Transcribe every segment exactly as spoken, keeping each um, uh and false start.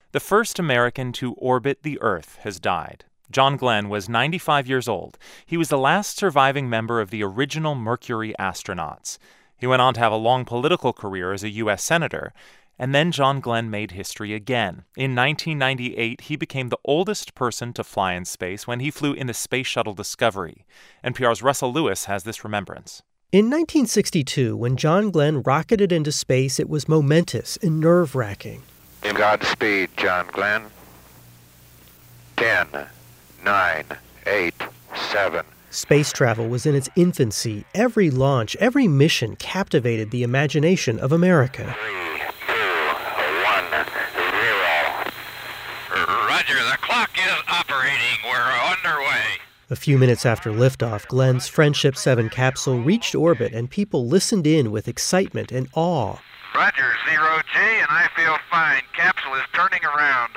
The first American to orbit the Earth has died. John Glenn was ninety-five years old. He was the last surviving member of the original Mercury astronauts. He went on to have a long political career as a U S senator. And then John Glenn made history again. In nineteen ninety-eight, he became the oldest person to fly in space when he flew in the Space Shuttle Discovery. N P R's Russell Lewis has this remembrance. In nineteen sixty-two, when John Glenn rocketed into space, it was momentous and nerve-wracking. Godspeed, John Glenn. Ten, nine, eight, seven. Space travel was in its infancy. Every launch, every mission captivated the imagination of America. Three, two, one, zero. Roger, the clock is operating. We're underway. A few minutes after liftoff, Glenn's Friendship seven capsule reached orbit, and people listened in with excitement and awe. Roger, zero G, and I feel fine. Capsule is turning around.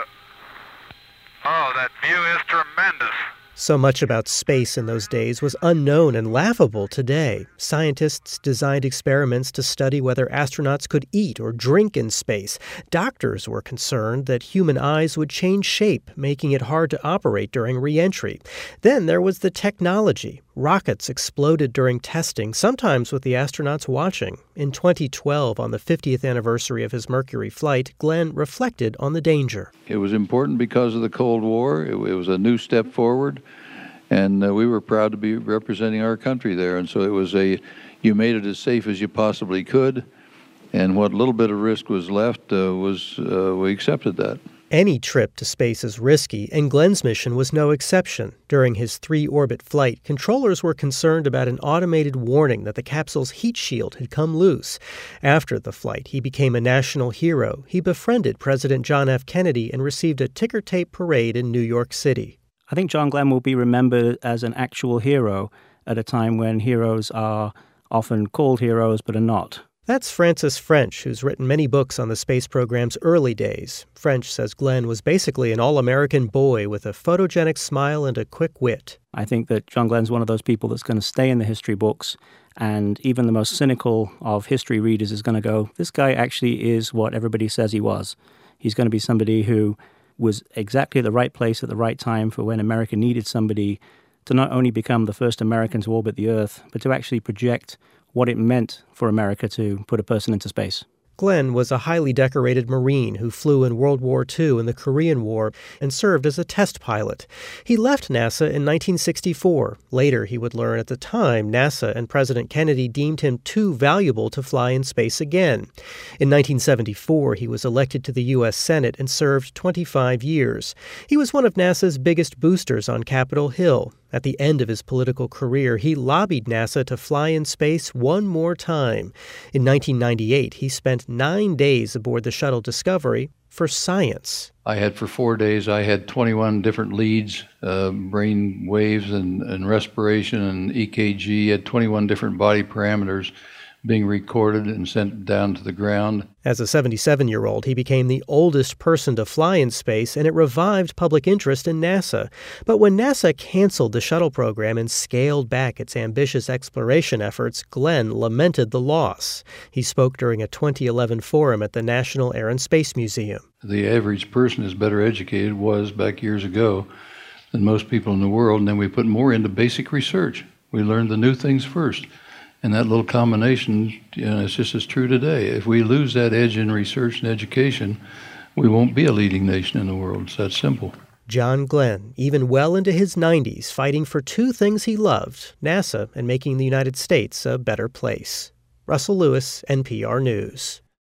Oh, that view is tremendous. So much about space in those days was unknown and laughable today. Scientists designed experiments to study whether astronauts could eat or drink in space. Doctors were concerned that human eyes would change shape, making it hard to operate during re-entry. Then there was the technology. Rockets exploded during testing, sometimes with the astronauts watching. In twenty twelve, on the fiftieth anniversary of his Mercury flight, Glenn reflected on the danger. It was important because of the Cold War. It, it was a new step forward, and uh, we were proud to be representing our country there. And so it was a, you made it as safe as you possibly could, and what little bit of risk was left uh, was, uh, we accepted that. Any trip to space is risky, and Glenn's mission was no exception. During his three-orbit flight, controllers were concerned about an automated warning that the capsule's heat shield had come loose. After the flight, he became a national hero. He befriended President John F. Kennedy and received a ticker-tape parade in New York City. I think John Glenn will be remembered as an actual hero at a time when heroes are often called heroes but are not. That's Francis French, who's written many books on the space program's early days. French says Glenn was basically an all-American boy with a photogenic smile and a quick wit. I think that John Glenn's one of those people that's going to stay in the history books, and even the most cynical of history readers is going to go, this guy actually is what everybody says he was. He's going to be somebody who was exactly at the right place at the right time for when America needed somebody to not only become the first American to orbit the Earth, but to actually project what it meant for America to put a person into space. Glenn was a highly decorated Marine who flew in World War Two and the Korean War and served as a test pilot. He left NASA in nineteen sixty-four. Later, he would learn at the time NASA and President Kennedy deemed him too valuable to fly in space again. In nineteen seventy-four, he was elected to the U S Senate and served twenty-five years. He was one of NASA's biggest boosters on Capitol Hill. At the end of his political career, he lobbied NASA to fly in space one more time. In nineteen ninety-eight, he spent nine days aboard the shuttle Discovery for science. I had for four days, I had twenty-one different leads, uh, brain waves and, and respiration and E K G, had twenty-one different body parameters being recorded and sent down to the ground. As a seventy-seven-year-old, he became the oldest person to fly in space, and it revived public interest in NASA. But when NASA canceled the shuttle program and scaled back its ambitious exploration efforts, Glenn lamented the loss. He spoke during a twenty eleven forum at the National Air and Space Museum. The average person is better educated, was back years ago, than most people in the world, and then we put more into basic research. We learned the new things first. And that little combination, you know, it's just as true today. If we lose that edge in research and education, we won't be a leading nation in the world. It's that simple. John Glenn, even well into his nineties, fighting for two things he loved, NASA and making the United States a better place. Russell Lewis, N P R News.